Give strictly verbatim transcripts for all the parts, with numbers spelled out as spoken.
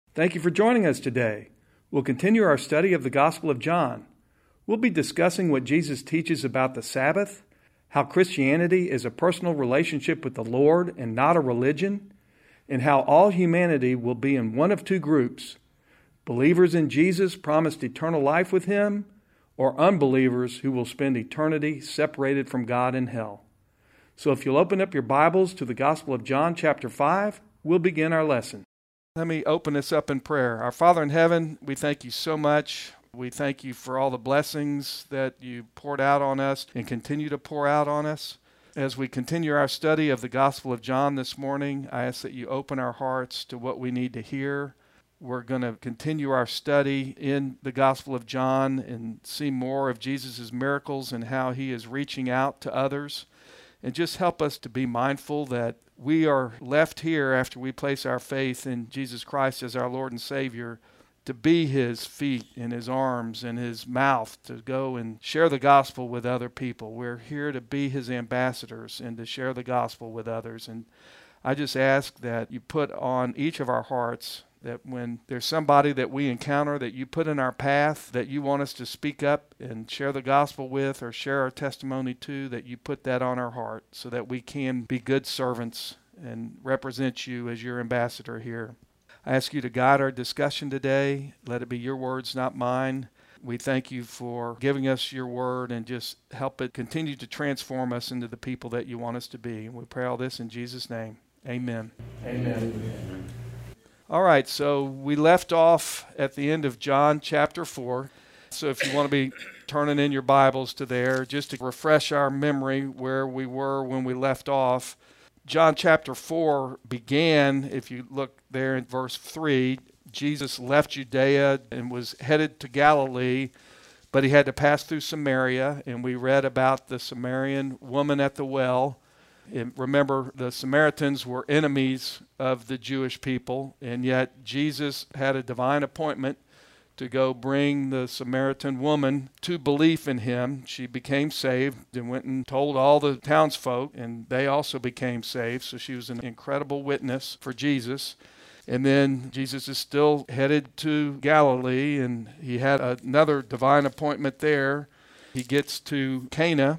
Thank you for joining us today. We'll continue our study of the Gospel of John. We'll be discussing what Jesus teaches about the Sabbath, how Christianity is a personal relationship with the Lord and not a religion, and how all humanity will be in one of two groups: believers in Jesus promised eternal life with Him, or unbelievers who will spend eternity separated from God in hell. So if you'll open up your Bibles to the Gospel of John chapter five, we'll begin our lesson. Let me open this up in prayer. Our Father in heaven, we thank you so much. We thank you for all the blessings that you poured out on us and continue to pour out on us. As we continue our study of the Gospel of John this morning, I ask that you open our hearts to what we need to hear. We're going to continue our study in the Gospel of John and see more of Jesus' miracles and how he is reaching out to others. And just help us to be mindful that we are left here after we place our faith in Jesus Christ as our Lord and Savior to be his feet and his arms and his mouth to go and share the gospel with other people. We're here to be his ambassadors and to share the gospel with others. And I just ask that you put on each of our hearts that when there's somebody that we encounter that you put in our path that you want us to speak up and share the gospel with or share our testimony to, that you put that on our heart so that we can be good servants and represent you as your ambassador here. I ask you to guide our discussion today. Let it be your words, not mine. We thank you for giving us your word and just help it continue to transform us into the people that you want us to be. And we pray all this in Jesus' name. Amen. Amen. Amen. All right, so we left off at the end of John chapter four. So if you want to be turning in your Bibles to there, just to refresh our memory where we were when we left off, John chapter four began, if you look there in verse three, Jesus left Judea and was headed to Galilee, but he had to pass through Samaria, and we read about the Samaritan woman at the well. And remember, the Samaritans were enemies of the Jewish people, and yet Jesus had a divine appointment to go bring the Samaritan woman to belief in him. She became saved and went and told all the townsfolk, and they also became saved. So she was an incredible witness for Jesus. And then Jesus is still headed to Galilee, and he had another divine appointment there. He gets to Cana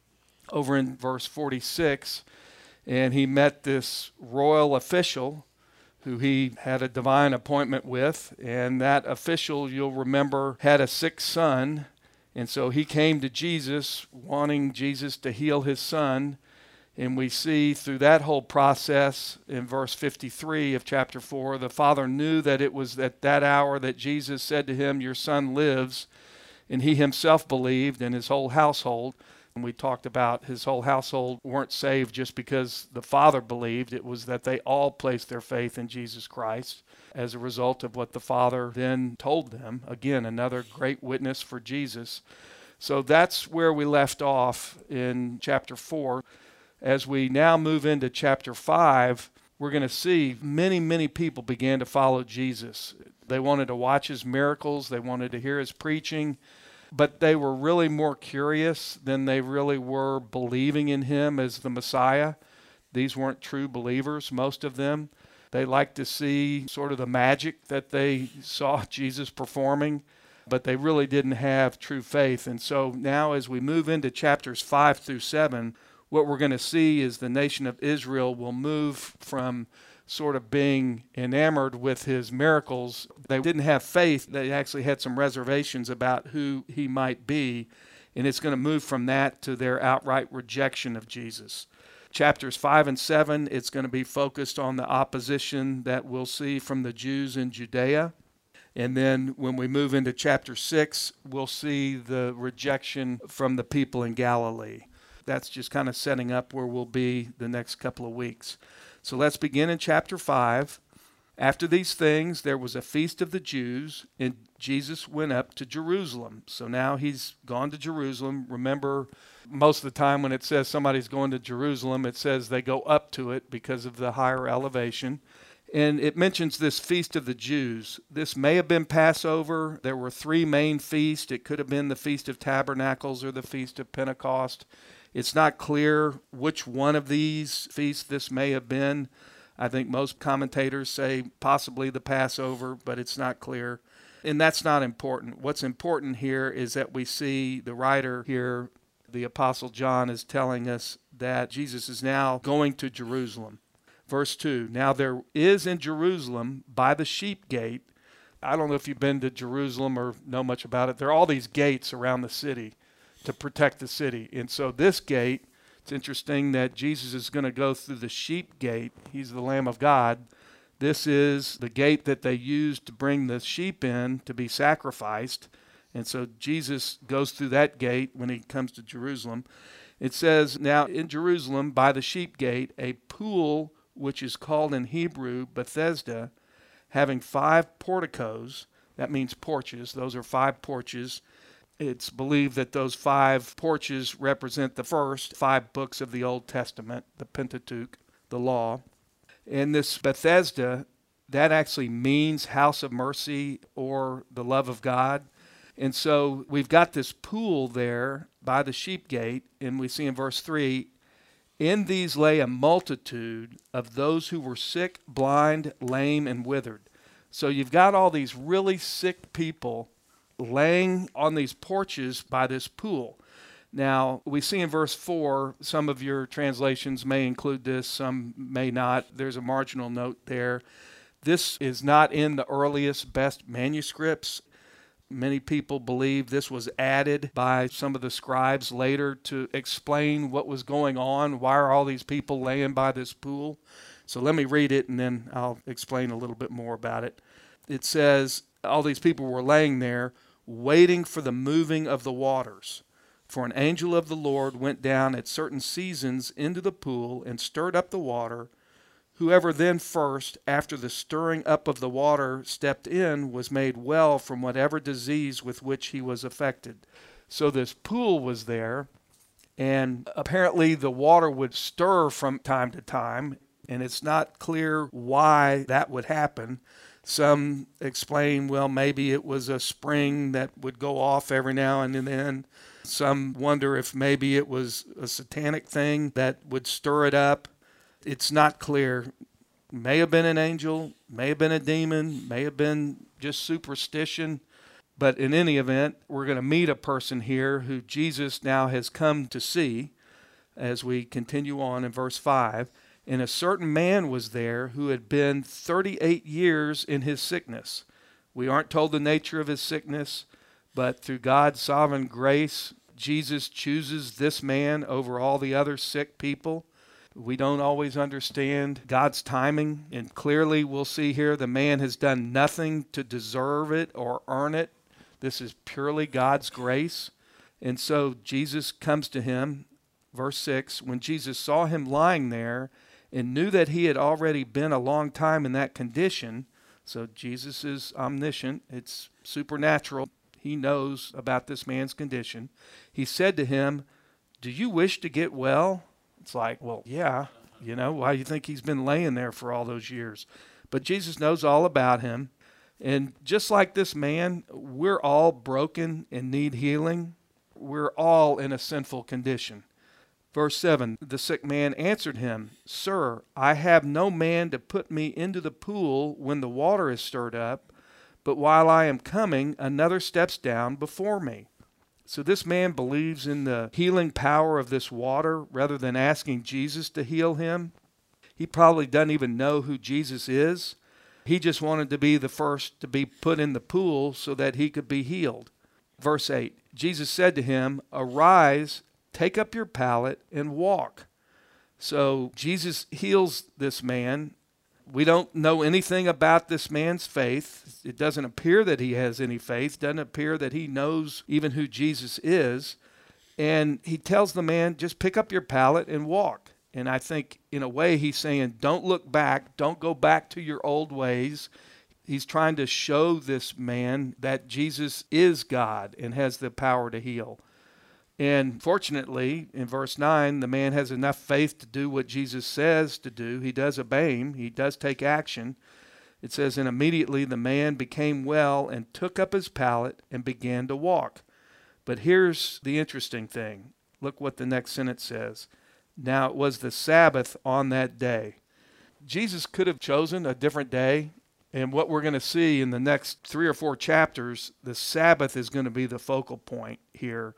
over in verse forty-six, and he met this royal official who he had a divine appointment with, and that official, you'll remember, had a sick son, and so he came to Jesus wanting Jesus to heal his son. And we see through that whole process in verse fifty-three of chapter four, the father knew that it was at that hour that Jesus said to him, "Your son lives," and he himself believed, and his whole household. And we talked about his whole household weren't saved just because the father believed. It was that they all placed their faith in Jesus Christ as a result of what the father then told them. Again, another great witness for Jesus. So that's where we left off in chapter four. As we now move into chapter five, we're going to see many, many people began to follow Jesus. They wanted to watch his miracles. They wanted to hear his preaching. But they were really more curious than they really were believing in him as the Messiah. These weren't true believers, most of them. They liked to see sort of the magic that they saw Jesus performing, but they really didn't have true faith. And so now as we move into chapters five through seven, what we're going to see is the nation of Israel will move from sort of being enamored with his miracles. They didn't have faith. They actually had some reservations about who he might be. And it's going to move from that to their outright rejection of Jesus. Chapters five and seven, it's going to be focused on the opposition that we'll see from the Jews in Judea. And then when we move into chapter six, we'll see the rejection from the people in Galilee. That's just kind of setting up where we'll be the next couple of weeks. So let's begin in chapter five. After these things, there was a feast of the Jews, and Jesus went up to Jerusalem. So now he's gone to Jerusalem. Remember, most of the time when it says somebody's going to Jerusalem, it says they go up to it because of the higher elevation. And it mentions this feast of the Jews. This may have been Passover. There were three main feasts. It could have been the Feast of Tabernacles or the Feast of Pentecost. It's not clear which one of these feasts this may have been. I think most commentators say possibly the Passover, but it's not clear. And that's not important. What's important here is that we see the writer here, the Apostle John, is telling us that Jesus is now going to Jerusalem. Verse two, now there is in Jerusalem by the sheep gate. I don't know if you've been to Jerusalem or know much about it. There are all these gates around the city to protect the city. And so this gate, it's interesting that Jesus is going to go through the sheep gate. He's the Lamb of God. This is the gate that they used to bring the sheep in to be sacrificed. And so Jesus goes through that gate when he comes to Jerusalem. It says, now in Jerusalem by the sheep gate, a pool which is called in Hebrew Bethesda, having five porticos, that means porches, those are five porches. It's believed that those five porches represent the first five books of the Old Testament, the Pentateuch, the law. And this Bethesda, that actually means house of mercy or the love of God. And so we've got this pool there by the sheep gate, and we see in verse three, in these lay a multitude of those who were sick, blind, lame, and withered. So you've got all these really sick people laying on these porches by this pool. Now, we see in verse four, some of your translations may include this, some may not. There's a marginal note there. This is not in the earliest, best manuscripts. Many people believe this was added by some of the scribes later to explain what was going on. Why are all these people laying by this pool? So let me read it and then I'll explain a little bit more about it. It says, all these people were laying there waiting for the moving of the waters. For an angel of the Lord went down at certain seasons into the pool and stirred up the water. Whoever then first, after the stirring up of the water, stepped in was made well from whatever disease with which he was affected. So this pool was there, and apparently the water would stir from time to time, and it's not clear why that would happen. Some explain, well, maybe it was a spring that would go off every now and then. Some wonder if maybe it was a satanic thing that would stir it up. It's not clear. May have been an angel, may have been a demon, may have been just superstition. But in any event, we're going to meet a person here who Jesus now has come to see as we continue on in verse five. And a certain man was there who had been thirty-eight years in his sickness. We aren't told the nature of his sickness, but through God's sovereign grace, Jesus chooses this man over all the other sick people. We don't always understand God's timing, and clearly we'll see here the man has done nothing to deserve it or earn it. This is purely God's grace. And so Jesus comes to him, verse six, when Jesus saw him lying there and knew that he had already been a long time in that condition. So Jesus is omniscient. It's supernatural. He knows about this man's condition. He said to him, do you wish to get well? It's like, well, yeah, you know, why do you think he's been laying there for all those years? But Jesus knows all about him. And just like this man, we're all broken and need healing. We're all in a sinful condition. Verse seven, the sick man answered him, Sir, I have no man to put me into the pool when the water is stirred up, but while I am coming, another steps down before me. So this man believes in the healing power of this water rather than asking Jesus to heal him. He probably doesn't even know who Jesus is. He just wanted to be the first to be put in the pool so that he could be healed. Verse eight, Jesus said to him, Arise, take up your pallet and walk. So Jesus heals this man. We don't know anything about this man's faith. It doesn't appear that he has any faith. It doesn't appear that he knows even who Jesus is. And he tells the man, just pick up your pallet and walk. And I think in a way he's saying, don't look back. Don't go back to your old ways. He's trying to show this man that Jesus is God and has the power to heal. And fortunately, in verse nine, the man has enough faith to do what Jesus says to do. He does obey him. He does take action. It says, and immediately the man became well and took up his pallet and began to walk. But here's the interesting thing. Look what the next sentence says. Now it was the Sabbath on that day. Jesus could have chosen a different day. And what we're going to see in the next three or four chapters, the Sabbath is going to be the focal point here.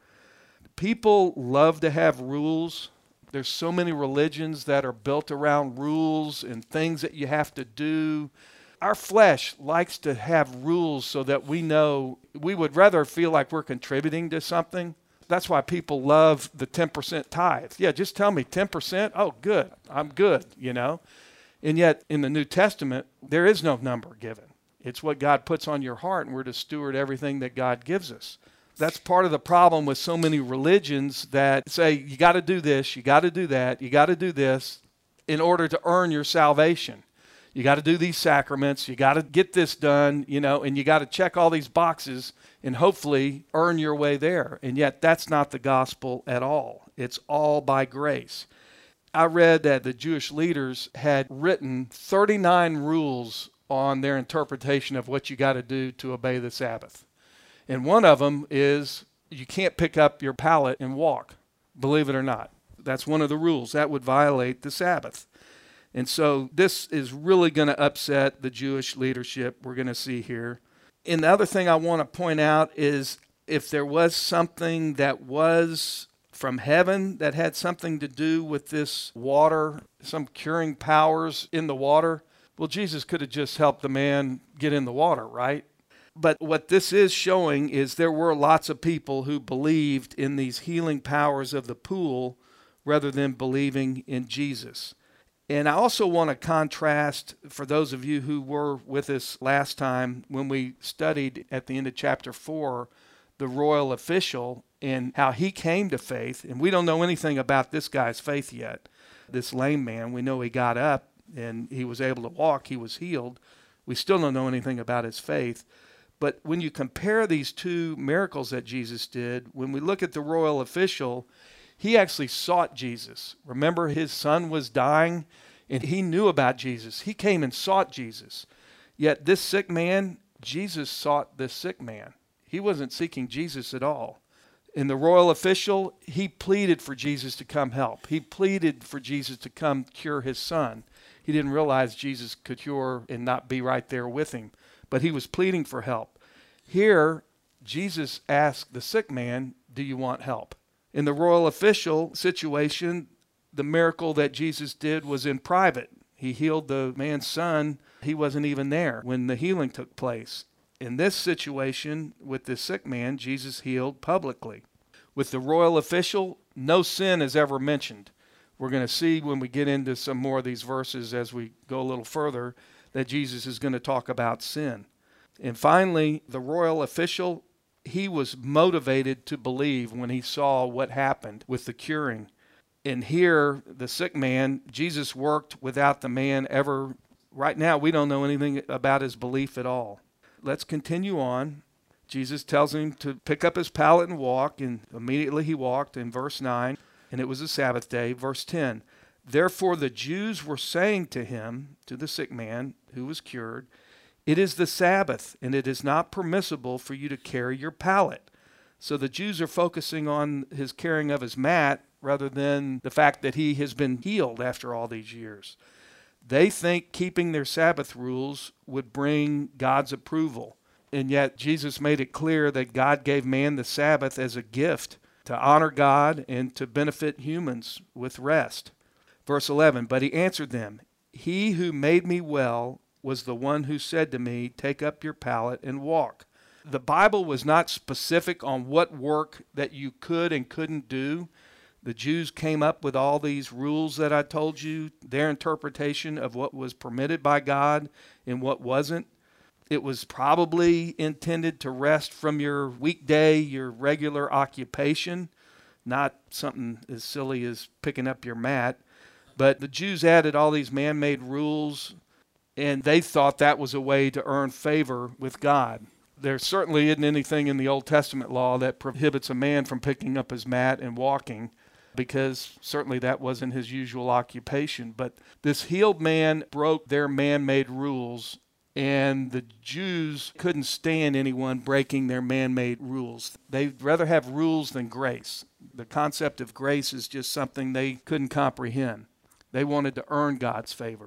People love to have rules. There's so many religions that are built around rules and things that you have to do. Our flesh likes to have rules so that we know we would rather feel like we're contributing to something. That's why people love the ten percent tithe. Yeah, just tell me ten percent. Oh, good. I'm good, you know. And yet in the New Testament, there is no number given. It's what God puts on your heart, and we're to steward everything that God gives us. That's part of the problem with so many religions that say, you got to do this, you got to do that, you got to do this in order to earn your salvation. You got to do these sacraments, you got to get this done, you know, and you got to check all these boxes and hopefully earn your way there. And yet that's not the gospel at all. It's all by grace. I read that the Jewish leaders had written thirty-nine rules on their interpretation of what you got to do to obey the Sabbath. And one of them is you can't pick up your pallet and walk, believe it or not. That's one of the rules. That would violate the Sabbath. And so this is really going to upset the Jewish leadership we're going to see here. And the other thing I want to point out is if there was something that was from heaven that had something to do with this water, some curing powers in the water, well, Jesus could have just helped the man get in the water, right? But what this is showing is there were lots of people who believed in these healing powers of the pool rather than believing in Jesus. And I also want to contrast, for those of you who were with us last time when we studied at the end of chapter four, the royal official and how he came to faith. And we don't know anything about this guy's faith yet. This lame man, we know he got up and he was able to walk. He was healed. We still don't know anything about his faith. But when you compare these two miracles that Jesus did, when we look at the royal official, he actually sought Jesus. Remember, his son was dying, and he knew about Jesus. He came and sought Jesus. Yet this sick man, Jesus sought this sick man. He wasn't seeking Jesus at all. And the royal official, he pleaded for Jesus to come help. He pleaded for Jesus to come cure his son. He didn't realize Jesus could cure and not be right there with him, but he was pleading for help. Here, Jesus asked the sick man, do you want help? In the royal official situation, the miracle that Jesus did was in private. He healed the man's son. He wasn't even there when the healing took place. In this situation, with the sick man, Jesus healed publicly. With the royal official, no sin is ever mentioned. We're going to see when we get into some more of these verses as we go a little further that Jesus is going to talk about sin. And finally, the royal official, he was motivated to believe when he saw what happened with the curing. And here, the sick man, Jesus worked without the man ever. Right now, we don't know anything about his belief at all. Let's continue on. Jesus tells him to pick up his pallet and walk, and immediately he walked in verse nine, and it was a Sabbath day. Verse ten, therefore the Jews were saying to him, to the sick man who was cured, it is the Sabbath, and it is not permissible for you to carry your pallet. So the Jews are focusing on his carrying of his mat rather than the fact that he has been healed after all these years. They think keeping their Sabbath rules would bring God's approval. And yet Jesus made it clear that God gave man the Sabbath as a gift to honor God and to benefit humans with rest. Verse eleven, but he answered them, he who made me well was the one who said to me, take up your pallet and walk. The Bible was not specific on what work that you could and couldn't do. The Jews came up with all these rules that I told you, their interpretation of what was permitted by God and what wasn't. It was probably intended to rest from your weekday, your regular occupation, not something as silly as picking up your mat. But the Jews added all these man-made rules, and they thought that was a way to earn favor with God. There certainly isn't anything in the Old Testament law that prohibits a man from picking up his mat and walking, because certainly that wasn't his usual occupation. But this healed man broke their man-made rules, and the Jews couldn't stand anyone breaking their man-made rules. They'd rather have rules than grace. The concept of grace is just something they couldn't comprehend. They wanted to earn God's favor.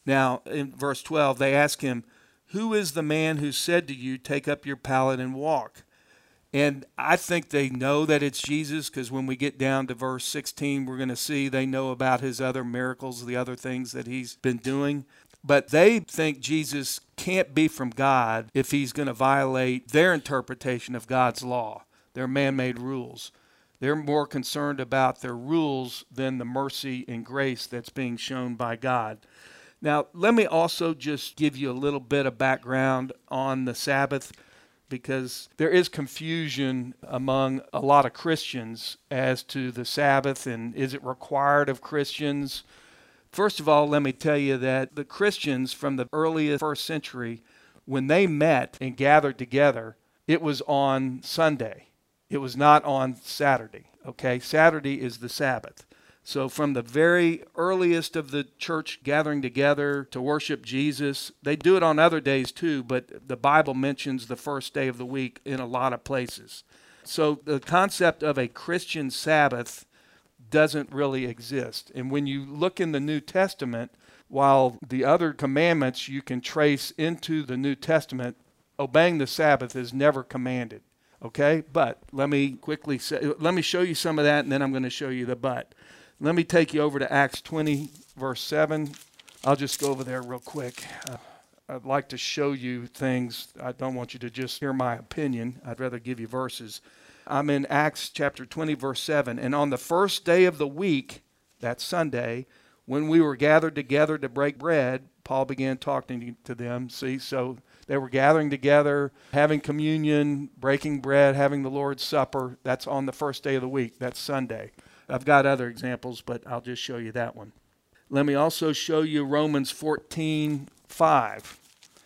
Now, in verse twelve, they ask him, "Who is the man who said to you, 'Take up your pallet and walk'?" And I think they know that it's Jesus, because when we get down to verse sixteen, we're going to see they know about his other miracles, the other things that he's been doing. But they think Jesus can't be from God if he's going to violate their interpretation of God's law, their man-made rules. They're more concerned about their rules than the mercy and grace that's being shown by God. Now, let me also just give you a little bit of background on the Sabbath, because there is confusion among a lot of Christians as to the Sabbath and is it required of Christians. First of all, let me tell you that the Christians from the earliest first century, when they met and gathered together, it was on Sunday. It was not on Saturday, okay? Saturday is the Sabbath. So from the very earliest of the church gathering together to worship Jesus, they do it on other days too, but the Bible mentions the first day of the week in a lot of places. So the concept of a Christian Sabbath doesn't really exist. And when you look in the New Testament, while the other commandments you can trace into the New Testament, obeying the Sabbath is never commanded. Okay? But let me quickly say, let me show you some of that, and then I'm going to show you the but. Let me take you over to Acts twenty, verse seven. I'll just go over there real quick. Uh, I'd like to show you things. I don't want you to just hear my opinion. I'd rather give you verses. I'm in Acts chapter twenty, verse seven. And on the first day of the week, that's Sunday, when we were gathered together to break bread, Paul began talking to them. See, so they were gathering together, having communion, breaking bread, having the Lord's Supper. That's on the first day of the week. That's Sunday. I've got other examples, but I'll just show you that one. Let me also show you Romans fourteen five.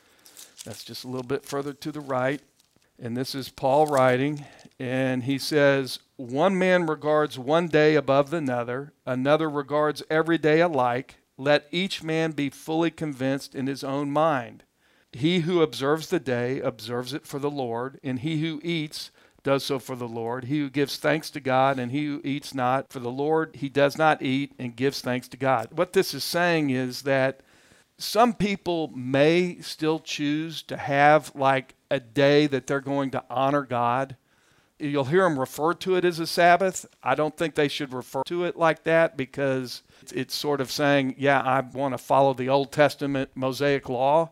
That's just a little bit further to the right. And this is Paul writing. And he says, "One man regards one day above another. Another regards every day alike. Let each man be fully convinced in his own mind. He who observes the day observes it for the Lord, and he who eats does so for the Lord. He who gives thanks to God, and he who eats not for the Lord, he does not eat and gives thanks to God." What this is saying is that some people may still choose to have like a day that they're going to honor God. You'll hear them refer to it as a Sabbath. I don't think they should refer to it like that, because it's sort of saying, yeah, I want to follow the Old Testament Mosaic law.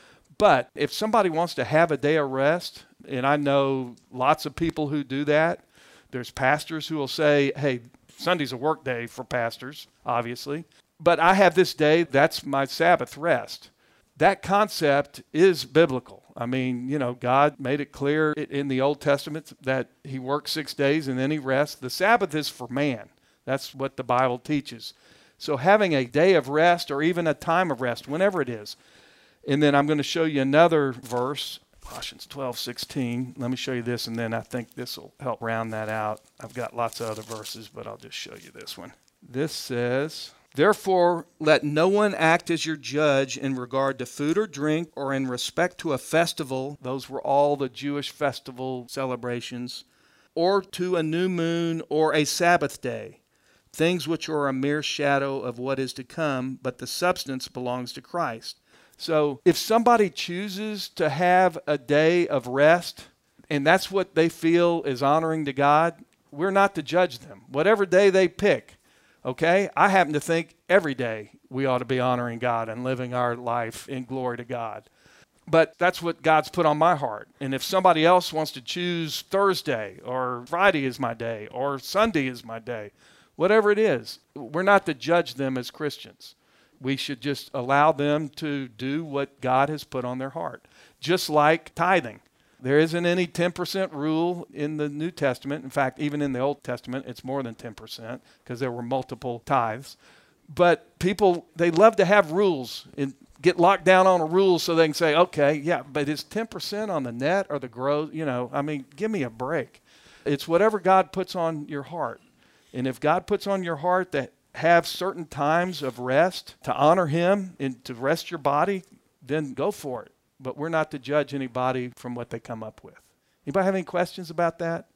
But if somebody wants to have a day of rest, and I know lots of people who do that. There's pastors who will say, hey, Sunday's a work day for pastors, obviously. But I have this day, that's my Sabbath rest. That concept is biblical. I mean, you know, God made it clear in the Old Testament that he works six days and then he rests. The Sabbath is for man. That's what the Bible teaches. So having a day of rest, or even a time of rest, whenever it is. And then I'm going to show you another verse, Colossians twelve sixteen. Let me show you this, and then I think this will help round that out. I've got lots of other verses, but I'll just show you this one. This says, "Therefore, let no one act as your judge in regard to food or drink, or in respect to a festival," those were all the Jewish festival celebrations, "or to a new moon or a Sabbath day, things which are a mere shadow of what is to come, but the substance belongs to Christ." So if somebody chooses to have a day of rest, and that's what they feel is honoring to God, we're not to judge them. Whatever day they pick, okay? I happen to think every day we ought to be honoring God and living our life in glory to God. But that's what God's put on my heart. And if somebody else wants to choose Thursday or Friday is my day or Sunday is my day, whatever it is, we're not to judge them as Christians. We should just allow them to do what God has put on their heart. Just like tithing. There isn't any ten percent rule in the New Testament. In fact, even in the Old Testament, it's more than ten percent because there were multiple tithes. But people, they love to have rules and get locked down on a rule so they can say, okay, yeah, but it's ten percent on the net or the gross, you know, I mean, give me a break. It's whatever God puts on your heart. And if God puts on your heart that have certain times of rest to honor him and to rest your body, then go for it. But we're not to judge anybody from what they come up with. Anybody have any questions about that?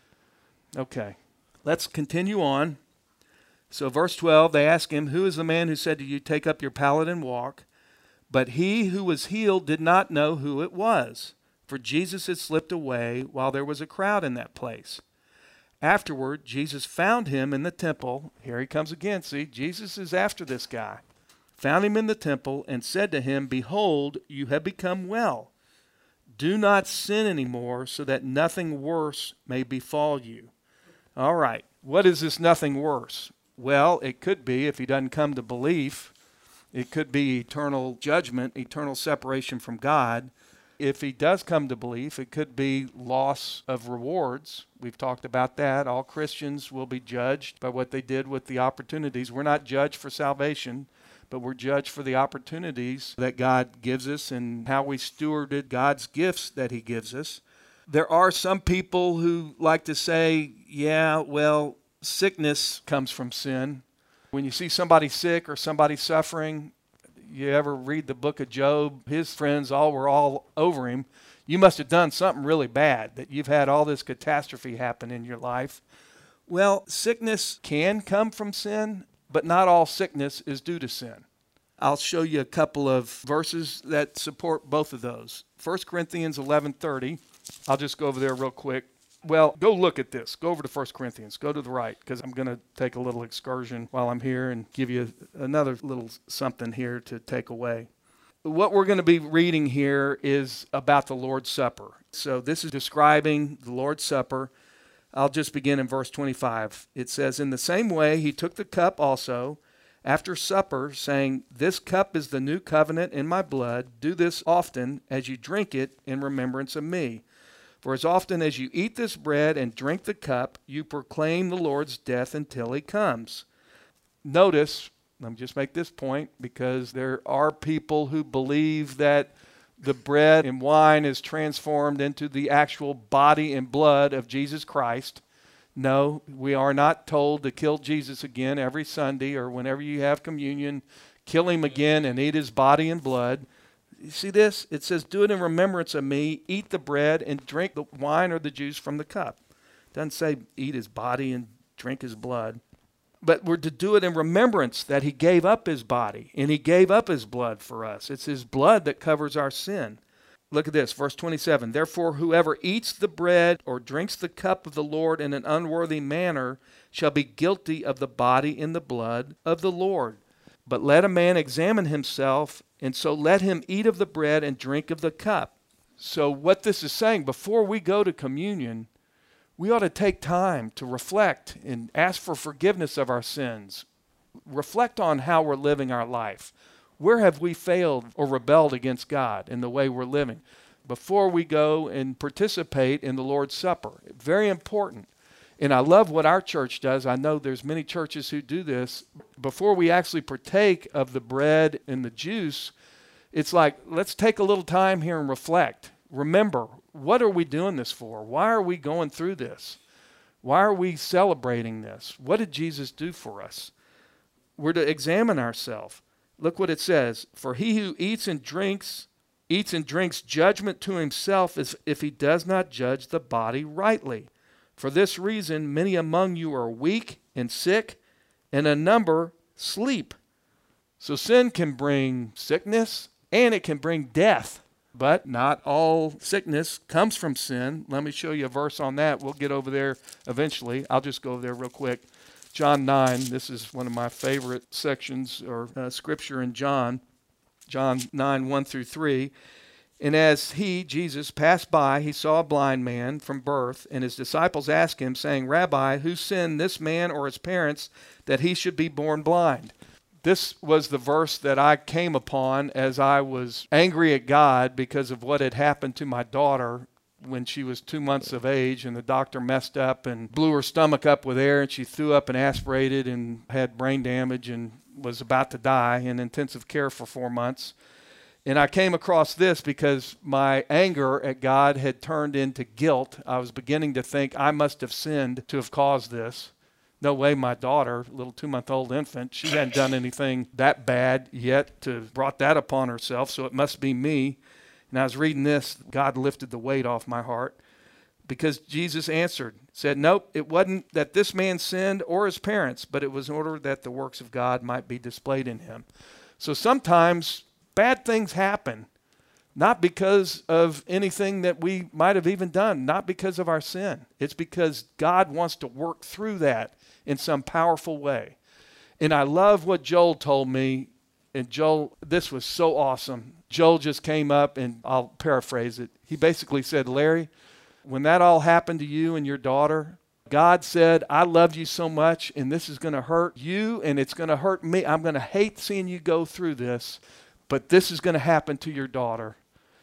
Okay, let's continue on. So verse twelve, they ask him, "Who is the man who said to you, 'Take up your pallet and walk'?" But he who was healed did not know who it was, for Jesus had slipped away while there was a crowd in that place. Afterward, Jesus found him in the temple. Here he comes again. See, Jesus is after this guy. Found him in the temple and said to him, "Behold, you have become well. Do not sin anymore, so that nothing worse may befall you." All right, what is this nothing worse? Well, it could be, if he doesn't come to belief, it could be eternal judgment, eternal separation from God. If he does come to belief, it could be loss of rewards. We've talked about that. All Christians will be judged by what they did with the opportunities. We're not judged for salvation, but we're judged for the opportunities that God gives us and how we stewarded God's gifts that he gives us. There are some people who like to say, yeah, well, sickness comes from sin. When you see somebody sick or somebody suffering, you ever read the book of Job? His friends all were all over him. You must have done something really bad that you've had all this catastrophe happen in your life. Well, sickness can come from sin, but not all sickness is due to sin. I'll show you a couple of verses that support both of those. First Corinthians eleven thirty. I'll just go over there real quick. Well, go look at this. Go over to First Corinthians. Go to the right, because I'm going to take a little excursion while I'm here and give you another little something here to take away. What we're going to be reading here is about the Lord's Supper. So this is describing the Lord's Supper. I'll just begin in verse twenty-five. It says, "In the same way he took the cup also after supper, saying, 'This cup is the new covenant in my blood. Do this often as you drink it in remembrance of me. For as often as you eat this bread and drink the cup, you proclaim the Lord's death until he comes.'" Notice, let me just make this point, because there are people who believe that the bread and wine is transformed into the actual body and blood of Jesus Christ. No, we are not told to kill Jesus again every Sunday, or whenever you have communion, kill him again and eat his body and blood. You see this? It says, "Do it in remembrance of me. Eat the bread and drink the wine or the juice from the cup." It doesn't say eat his body and drink his blood. But we're to do it in remembrance that he gave up his body and he gave up his blood for us. It's his blood that covers our sin. Look at this, verse twenty-seven. "Therefore, whoever eats the bread or drinks the cup of the Lord in an unworthy manner shall be guilty of the body and the blood of the Lord. But let a man examine himself, and so let him eat of the bread and drink of the cup." So what this is saying, before we go to communion, we ought to take time to reflect and ask for forgiveness of our sins. Reflect on how we're living our life. Where have we failed or rebelled against God in the way we're living? Before we go and participate in the Lord's Supper. Very important. And I love what our church does. I know there's many churches who do this. Before we actually partake of the bread and the juice, it's like, let's take a little time here and reflect. Remember, what are we doing this for? Why are we going through this? Why are we celebrating this? What did Jesus do for us? We're to examine ourselves. Look what it says. "For he who eats and drinks, eats and drinks judgment to himself as if he does not judge the body rightly. For this reason, many among you are weak and sick, and a number sleep." So sin can bring sickness, and it can bring death. But not all sickness comes from sin. Let me show you a verse on that. We'll get over there eventually. I'll just go over there real quick. John nine, this is one of my favorite sections or uh, scripture in John. John nine, one through three. "And as he, Jesus, passed by, he saw a blind man from birth, and his disciples asked him, saying, 'Rabbi, who sinned, this man or his parents, that he should be born blind?'" This was the verse that I came upon as I was angry at God because of what had happened to my daughter when she was two months of age, and the doctor messed up and blew her stomach up with air, and she threw up and aspirated and had brain damage and was about to die in intensive care for four months. And I came across this because my anger at God had turned into guilt. I was beginning to think I must have sinned to have caused this. No way my daughter, little two-month-old infant, she hadn't done anything that bad yet to have brought that upon herself, so it must be me. And I was reading this, God lifted the weight off my heart, because Jesus answered, said, "Nope, it wasn't that this man sinned or his parents, but it was in order that the works of God might be displayed in him." So sometimes Bad things happen, not because of anything that we might have even done, not because of our sin. It's because God wants to work through that in some powerful way. And I love what Joel told me. And Joel, this was so awesome. Joel just came up, and I'll paraphrase it. He basically said, Larry, when that all happened to you and your daughter, God said, I loved you so much, and this is going to hurt you, and it's going to hurt me. I'm going to hate seeing you go through this, but this is going to happen to your daughter,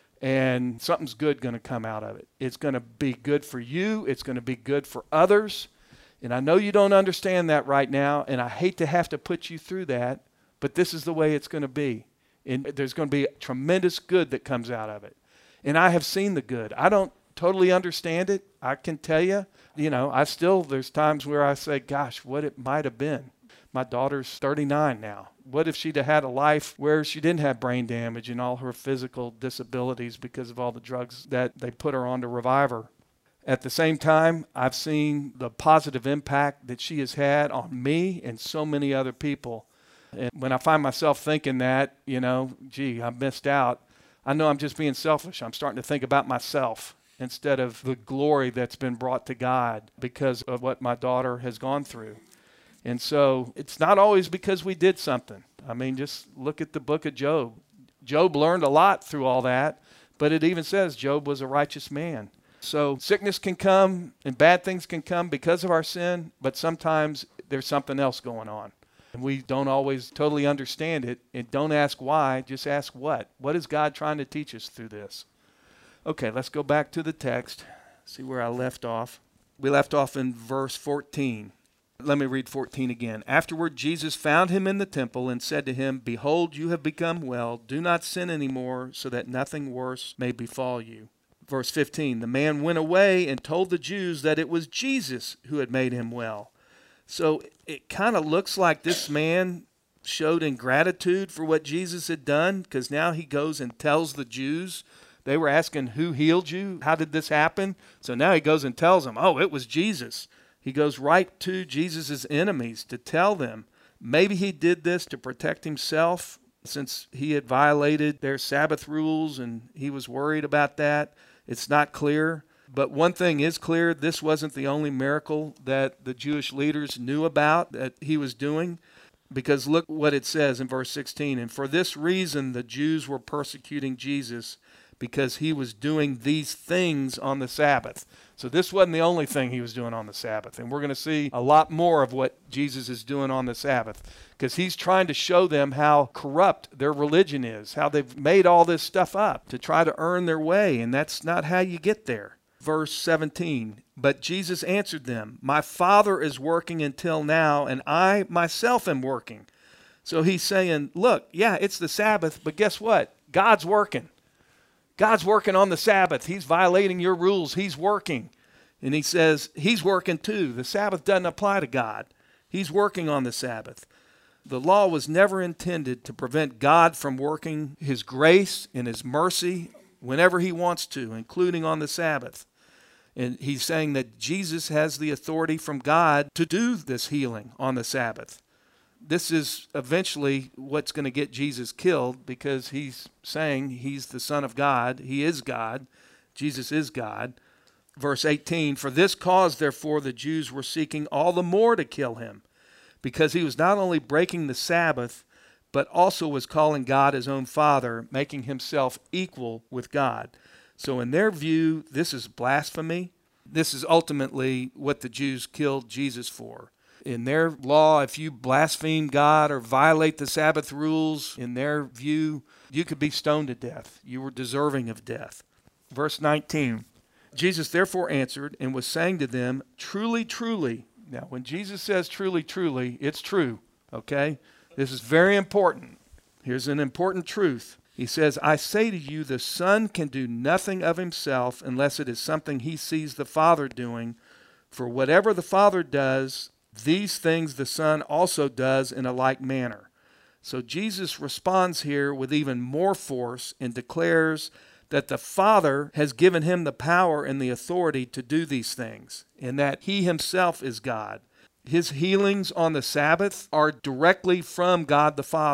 and something's good going to come out of it. It's going to be good for you. It's going to be good for others. And I know you don't understand that right now, and I hate to have to put you through that, but this is the way it's going to be. And there's going to be tremendous good that comes out of it. And I have seen the good. I don't totally understand it. I can tell you, you know, I still, there's times where I say, gosh, what it might have been. My daughter's thirty-nine now. What if she'd have had a life where she didn't have brain damage and all her physical disabilities because of all the drugs that they put her on to revive her? At the same time, I've seen the positive impact that she has had on me and so many other people. And when I find myself thinking that, you know, gee, I missed out, I know I'm just being selfish. I'm starting to think about myself instead of the glory that's been brought to God because of what my daughter has gone through. And so it's not always because we did something. I mean, just look at the book of Job. Job learned a lot through all that, but it even says Job was a righteous man. So sickness can come and bad things can come because of our sin, but sometimes there's something else going on. And we don't always totally understand it. And don't ask why, just ask what. What is God trying to teach us through this? Okay, let's go back to the text, see where I left off. We left off in verse fourteen. Let me read fourteen again. Afterward, Jesus found him in the temple and said to him, Behold, you have become well. Do not sin anymore, so that nothing worse may befall you. Verse fifteen, the man went away and told the Jews that it was Jesus who had made him well. So it kind of looks like this man showed ingratitude for what Jesus had done, because now he goes and tells the Jews. They were asking, who healed you? How did this happen? So now he goes and tells them, oh, it was Jesus. He goes right to Jesus' enemies to tell them. Maybe he did this to protect himself since he had violated their Sabbath rules and he was worried about that. It's not clear. But one thing is clear, this wasn't the only miracle that the Jewish leaders knew about that he was doing. Because look what it says in verse sixteen. And for this reason the Jews were persecuting Jesus, because he was doing these things on the Sabbath. So this wasn't the only thing he was doing on the Sabbath. And we're going to see a lot more of what Jesus is doing on the Sabbath, because he's trying to show them how corrupt their religion is, how they've made all this stuff up to try to earn their way. And that's not how you get there. Verse seventeen, but Jesus answered them, my Father is working until now, and I myself am working. So he's saying, look, yeah, it's the Sabbath, but guess what? God's working. God's working on the Sabbath. He's violating your rules. He's working. And he says, he's working too. The Sabbath doesn't apply to God. He's working on the Sabbath. The law was never intended to prevent God from working his grace and his mercy whenever he wants to, including on the Sabbath. And he's saying that Jesus has the authority from God to do this healing on the Sabbath. This is eventually what's going to get Jesus killed, because he's saying he's the Son of God. He is God. Jesus is God. Verse eighteen, for this cause, therefore, the Jews were seeking all the more to kill him, because he was not only breaking the Sabbath, but also was calling God his own Father, making himself equal with God. So in their view, this is blasphemy. This is ultimately what the Jews killed Jesus for. In their law, if you blaspheme God or violate the Sabbath rules, in their view, you could be stoned to death. You were deserving of death. Verse nineteen, Jesus therefore answered and was saying to them, truly, truly. Now, when Jesus says truly, truly, it's true, okay? This is very important. Here's an important truth. He says, I say to you, the Son can do nothing of himself unless it is something he sees the Father doing. For whatever the Father does, these things the Son also does in a like manner. So Jesus responds here with even more force and declares that the Father has given him the power and the authority to do these things, and that he himself is God. His healings on the Sabbath are directly from God the Father.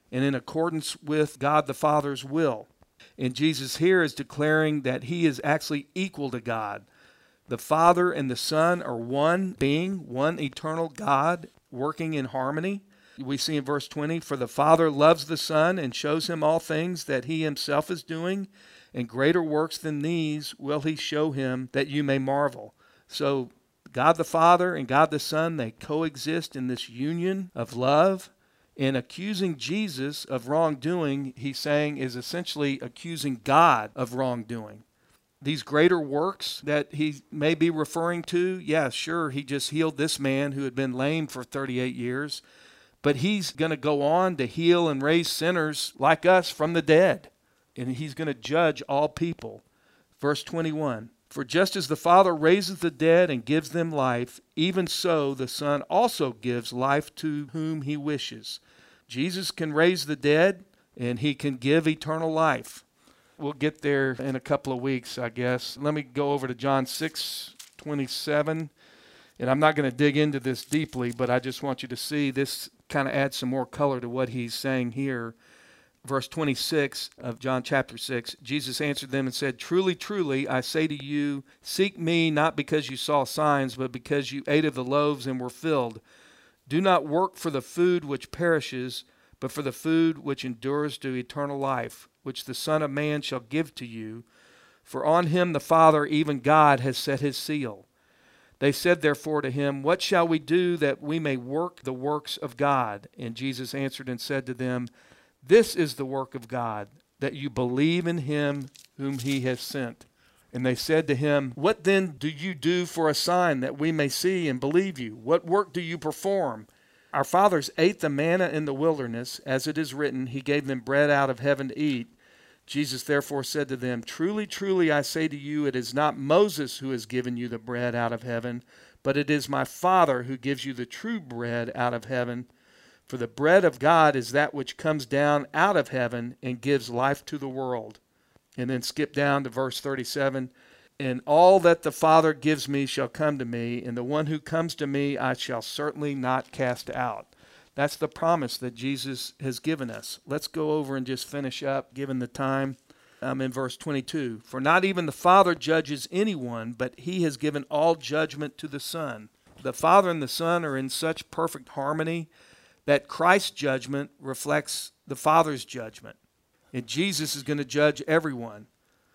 and in accordance with God the Father's will. And Jesus here is declaring that he is actually equal to God. The Father and the Son are one being, one eternal God working in harmony. We see in verse twenty, for the Father loves the Son and shows him all things that he himself is doing, and greater works than these will he show him, that you may marvel. So God the Father and God the Son, they coexist in this union of love. And accusing Jesus of wrongdoing, he's saying, is essentially accusing God of wrongdoing. These greater works that he may be referring to, yeah, sure, he just healed this man who had been lame for thirty-eight years. But he's going to go on to heal and raise sinners like us from the dead. And he's going to judge all people. Verse twenty-one, for just as the Father raises the dead and gives them life, even so the Son also gives life to whom he wishes. Jesus can raise the dead and he can give eternal life. We'll get there in a couple of weeks, I guess. Let me go over to John six twenty-seven. And I'm not going to dig into this deeply, but I just want you to see this kind of adds some more color to what he's saying here. Verse twenty-six of John chapter six, Jesus answered them and said, truly, truly, I say to you, seek me not because you saw signs, but because you ate of the loaves and were filled. Do not work for the food which perishes, but for the food which endures to eternal life, which the Son of Man shall give to you. For on him the Father, even God, has set his seal. They said therefore to him, what shall we do that we may work the works of God? And Jesus answered and said to them, this is the work of God, that you believe in him whom he has sent. And they said to him, what then do you do for a sign that we may see and believe you? What work do you perform? Our fathers ate the manna in the wilderness, as it is written, he gave them bread out of heaven to eat. Jesus therefore said to them, truly, truly, I say to you, it is not Moses who has given you the bread out of heaven, but it is my Father who gives you the true bread out of heaven. For the bread of God is that which comes down out of heaven and gives life to the world. And then skip down to verse thirty-seven. And all that the Father gives me shall come to me, and the one who comes to me I shall certainly not cast out. That's the promise that Jesus has given us. Let's go over and just finish up, given the time. Um, in verse twenty-two, for not even the Father judges anyone, but he has given all judgment to the Son. The Father and the Son are in such perfect harmony that Christ's judgment reflects the Father's judgment. And Jesus is going to judge everyone.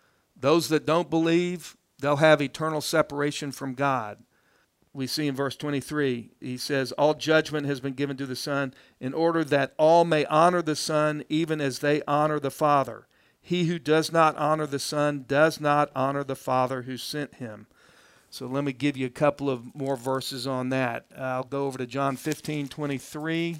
Those that don't believe, they'll have eternal separation from God. We see in verse twenty-three, he says, all judgment has been given to the Son in order that all may honor the Son even as they honor the Father. He who does not honor the Son does not honor the Father who sent him. So let me give you a couple of more verses on that. I'll go over to John fifteen twenty-three.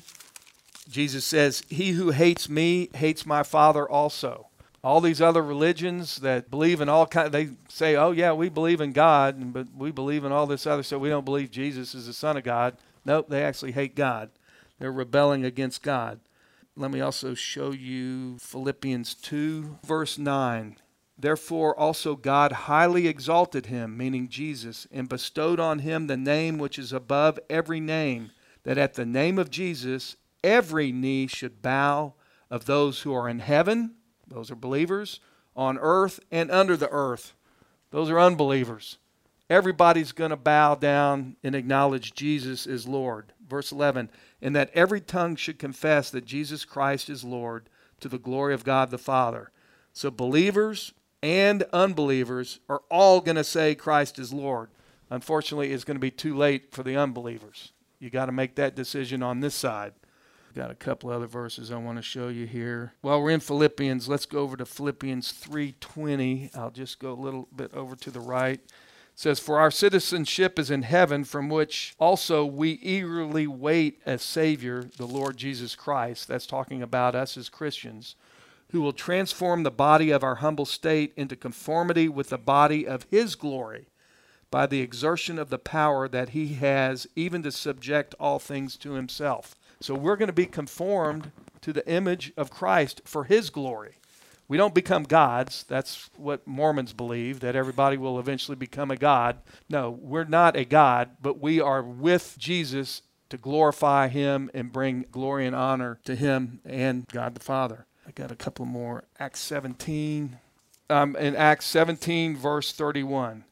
Jesus says, he who hates me hates my Father also. All these other religions that believe in all kinds, they say, oh yeah, we believe in God, but we believe in all this other, so we don't believe Jesus is the Son of God. Nope, they actually hate God. They're rebelling against God. Let me also show you Philippians two, verse nine. Therefore also God highly exalted him, meaning Jesus, and bestowed on him the name which is above every name, that at the name of Jesus every knee should bow, of those who are in heaven, those are believers, on earth and under the earth, those are unbelievers. Everybody's going to bow down and acknowledge Jesus is Lord. Verse eleven, and that every tongue should confess that Jesus Christ is Lord, to the glory of God the Father. So believers and unbelievers are all going to say Christ is Lord. Unfortunately, it's going to be too late for the unbelievers. You got to make that decision on this side. Got a couple other verses I want to show you here. While we're in Philippians, let's go over to Philippians three twenty. I'll just go a little bit over to the right. It says, for our citizenship is in heaven, from which also we eagerly wait a Savior, the Lord Jesus Christ. That's talking about us as Christians, who will transform the body of our humble state into conformity with the body of his glory by the exertion of the power that he has, even to subject all things to himself. So we're going to be conformed to the image of Christ for his glory. We don't become gods. That's what Mormons believe, that everybody will eventually become a god. No, we're not a god, but we are with Jesus to glorify him and bring glory and honor to him and God the Father. I got a couple more. Acts seventeen. Um, in Acts seventeen, verse thirty-one.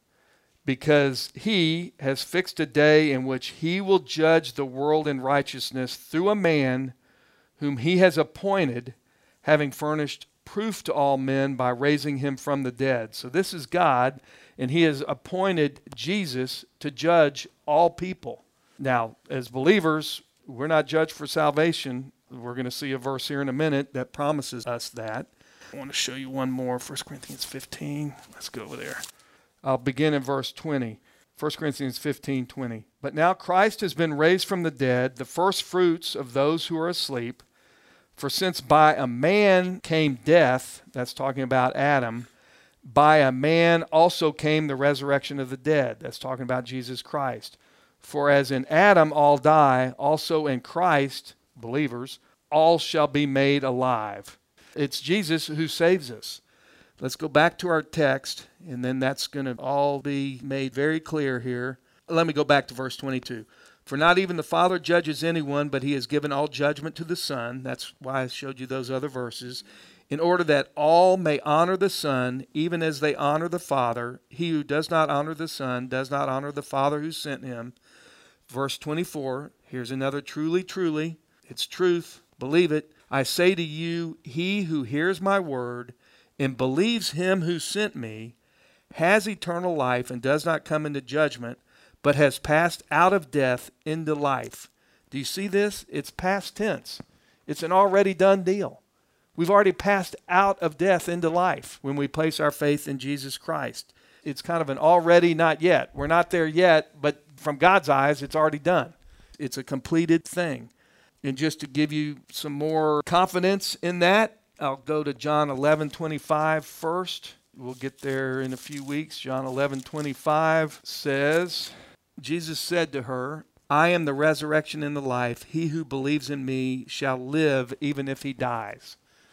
Because he has fixed a day in which he will judge the world in righteousness through a man whom he has appointed, having furnished proof to all men by raising him from the dead. So this is God, and he has appointed Jesus to judge all people. Now, as believers, we're not judged for salvation. We're going to see a verse here in a minute that promises us that. I want to show you one more, First Corinthians fifteen. Let's go over there. I'll begin in verse twenty. First Corinthians fifteen, twenty. But now Christ has been raised from the dead, the first fruits of those who are asleep. For since by a man came death, that's talking about Adam, by a man also came the resurrection of the dead. That's talking about Jesus Christ. For as in Adam all die, also in Christ, believers, all shall be made alive. It's Jesus who saves us. Let's go back to our text, and then that's going to all be made very clear here. Let me go back to verse twenty-two. For not even the Father judges anyone, but he has given all judgment to the Son. That's why I showed you those other verses. In order that all may honor the Son, even as they honor the Father. He who does not honor the Son does not honor the Father who sent him. Verse twenty-four, here's another truly, truly. It's truth. Believe it. I say to you, he who hears my word and believes him who sent me has eternal life and does not come into judgment, but has passed out of death into life. Do you see this? It's past tense. It's an already done deal. We've already passed out of death into life when we place our faith in Jesus Christ. It's kind of an already not yet. We're not there yet, but from God's eyes, it's already done. It's a completed thing. And just to give you some more confidence in that, I'll go to John eleven twenty-five first. We'll get there in a few weeks. John eleven twenty-five says, Jesus said to her, I am the resurrection and the life. He who believes in me shall live even if he dies.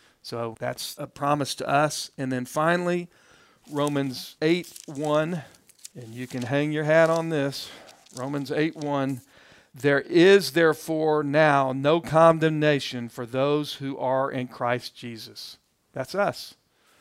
So that's a promise to us. And then finally, Romans eight one, and you can hang your hat on this. Romans eight one. There is therefore now no condemnation for those who are in Christ Jesus. That's us.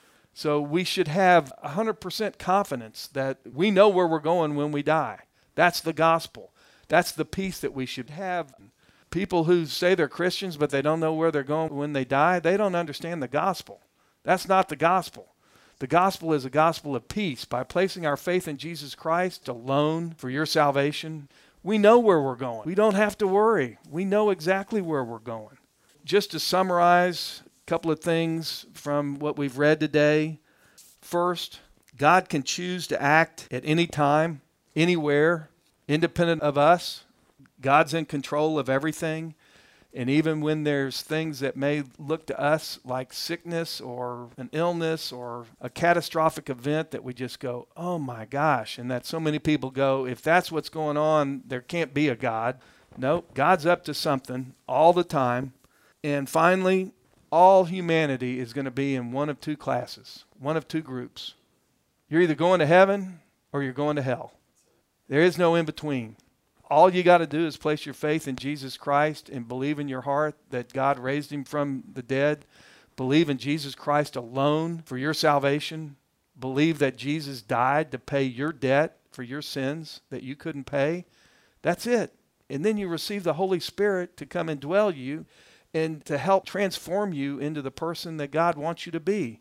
So we should have one hundred percent confidence that we know where we're going when we die. That's the gospel. That's the peace that we should have. People who say they're Christians but they don't know where they're going when they die, they don't understand the gospel. That's not the gospel. The gospel is a gospel of peace. By placing our faith in Jesus Christ alone for your salvation, we know where we're going. We don't have to worry. We know exactly where we're going. Just to summarize a couple of things from what we've read today. First, God can choose to act at any time, anywhere, independent of us. God's in control of everything. And even when there's things that may look to us like sickness or an illness or a catastrophic event that we just go, oh my gosh, and that so many people go, if that's what's going on, there can't be a God. Nope, God's up to something all the time. And finally, all humanity is going to be in one of two classes, one of two groups. You're either going to heaven or you're going to hell. There is no in between. All you got to do is place your faith in Jesus Christ and believe in your heart that God raised him from the dead. Believe in Jesus Christ alone for your salvation. Believe that Jesus died to pay your debt for your sins that you couldn't pay. That's it. And then you receive the Holy Spirit to come and dwell you and to help transform you into the person that God wants you to be.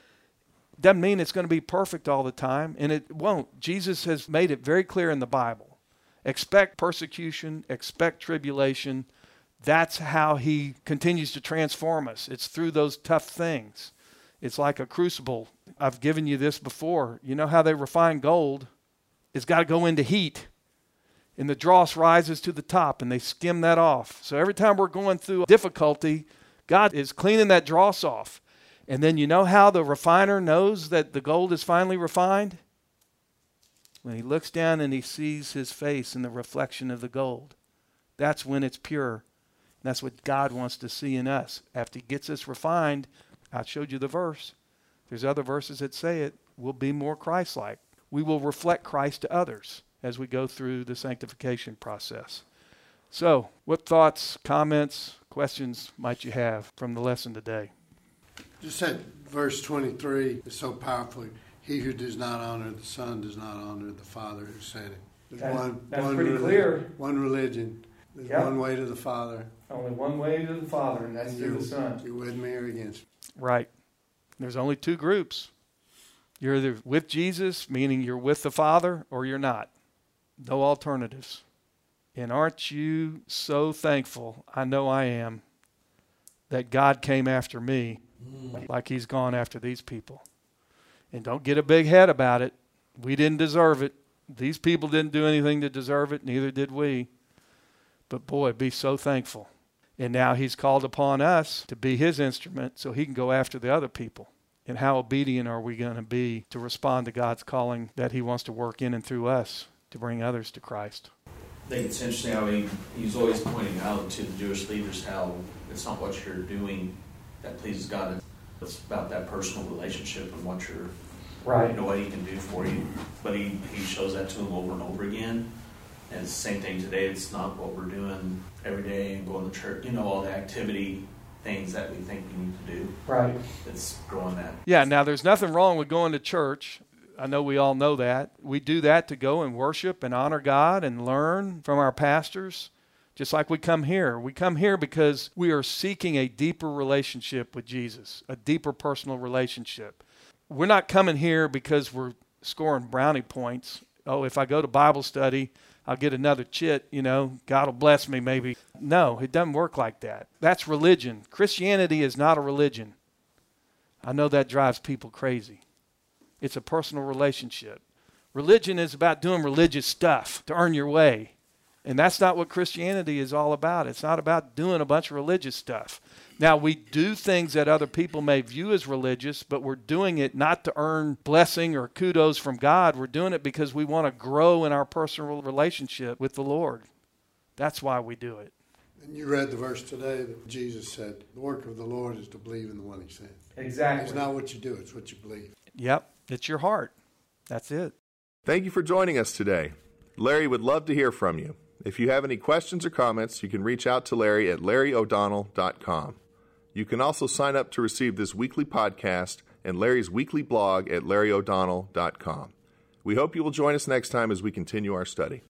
Doesn't mean it's going to be perfect all the time, and it won't. Jesus has made it very clear in the Bible. Expect persecution, expect tribulation. That's how he continues to transform us. It's through those tough things. It's like a crucible. I've given you this before. You know how they refine gold? It's got to go into heat. And the dross rises to the top, and they skim that off. So every time we're going through difficulty, God is cleaning that dross off. And then you know how the refiner knows that the gold is finally refined? When he looks down and he sees his face in the reflection of the gold. That's when it's pure. And that's what God wants to see in us. After he gets us refined, I showed you the verse. There's other verses that say it. We'll be more Christ-like. We will reflect Christ to others as we go through the sanctification process. So, what thoughts, comments, questions might you have from the lesson today? Just that verse twenty-three is so powerful. He who does not honor the Son does not honor the Father who sent him. There's That, one, that's one pretty religion, clear. One religion. There's Yep. one way to the Father. Only one way to the Father, and that's And through you, the Son. You're with me or against me. Right. There's only two groups. You're either with Jesus, meaning you're with the Father, or you're not. No alternatives. And aren't you so thankful, I know I am, that God came after me mm. like he's gone after these people. And don't get a big head about it. We didn't deserve it. These people didn't do anything to deserve it, neither did we. But boy, be so thankful. And now he's called upon us to be his instrument so he can go after the other people. And how obedient are we going to be to respond to God's calling that he wants to work in and through us to bring others to Christ? I think it's interesting how he, he's always pointing out to the Jewish leaders how it's not what you're doing that pleases God. It's about that personal relationship and what you're, right. you know, what he can do for you. But he, he shows that to them over and over again. And it's the same thing today. It's not what we're doing every day and going to church, you know, all the activity things that we think we need to do. Right. It's growing that. Yeah, now there's nothing wrong with going to church. I know we all know that. We do that to go and worship and honor God and learn from our pastors, just like we come here. We come here because we are seeking a deeper relationship with Jesus, a deeper personal relationship. We're not coming here because we're scoring brownie points. Oh, if I go to Bible study, I'll get another chit, you know, God will bless me maybe. No, it doesn't work like that. That's religion. Christianity is not a religion. I know that drives people crazy. It's a personal relationship. Religion is about doing religious stuff to earn your way. And that's not what Christianity is all about. It's not about doing a bunch of religious stuff. Now, we do things that other people may view as religious, but we're doing it not to earn blessing or kudos from God. We're doing it because we want to grow in our personal relationship with the Lord. That's why we do it. And you read the verse today that Jesus said, the work of the Lord is to believe in the one he sent. Exactly. It's not what you do, it's what you believe. Yep, it's your heart. That's it. Thank you for joining us today. Larry would love to hear from you. If you have any questions or comments, you can reach out to Larry at larry o'donnell dot com. You can also sign up to receive this weekly podcast and Larry's weekly blog at larry o'donnell dot com. We hope you will join us next time as we continue our study.